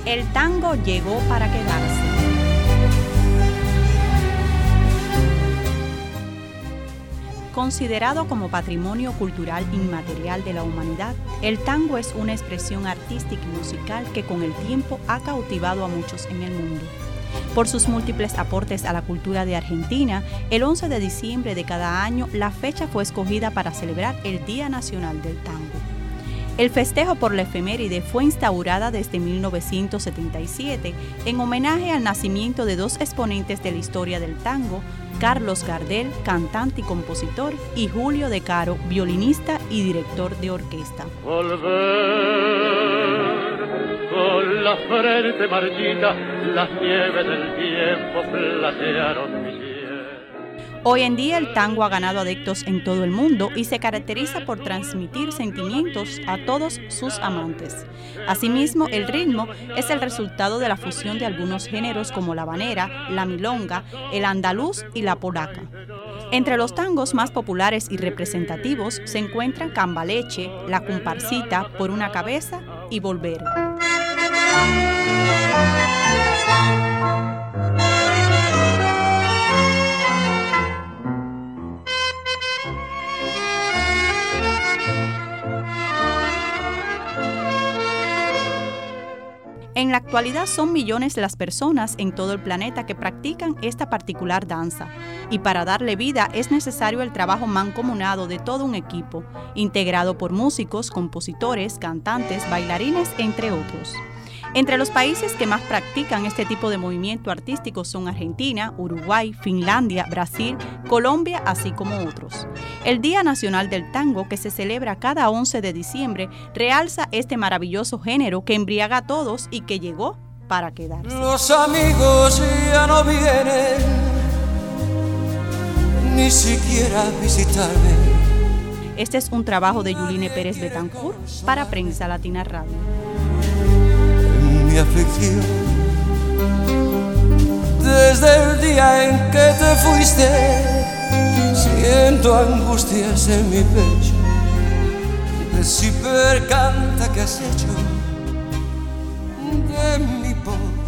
El tango llegó para quedarse. Considerado como patrimonio cultural inmaterial de la humanidad, el tango es una expresión artística y musical que con el tiempo ha cautivado a muchos en el mundo. Por sus múltiples aportes a la cultura de Argentina, el 11 de diciembre de cada año la fecha fue escogida para celebrar el Día Nacional del Tango. El festejo por la efeméride fue instaurada desde 1977 en homenaje al nacimiento de dos exponentes de la historia del tango, Carlos Gardel, cantante y compositor, y Julio De Caro, violinista y director de orquesta. Volver con la frente marchita, las nieves del tiempo platearon mi piel. Hoy en día el tango ha ganado adeptos en todo el mundo y se caracteriza por transmitir sentimientos a todos sus amantes. Asimismo, el ritmo es el resultado de la fusión de algunos géneros como la habanera, la milonga, el andaluz y la polaca. Entre los tangos más populares y representativos se encuentran Cambaleche, La Comparsita, Por una cabeza y Volver. En la actualidad son millones las personas en todo el planeta que practican esta particular danza, y para darle vida es necesario el trabajo mancomunado de todo un equipo, integrado por músicos, compositores, cantantes, bailarines, entre otros. Entre los países que más practican este tipo de movimiento artístico son Argentina, Uruguay, Finlandia, Brasil, Colombia, así como otros. El Día Nacional del Tango, que se celebra cada 11 de diciembre, realza este maravilloso género que embriaga a todos y que llegó para quedarse. Los amigos ya no vienen, ni siquiera a visitarme. Este es un trabajo de Yuline Pérez Betancourt para Prensa Latina Radio. Mi aflicción, desde el día en que te fuiste, siento angustias en mi pecho. Decir percanta que has hecho de mi pobre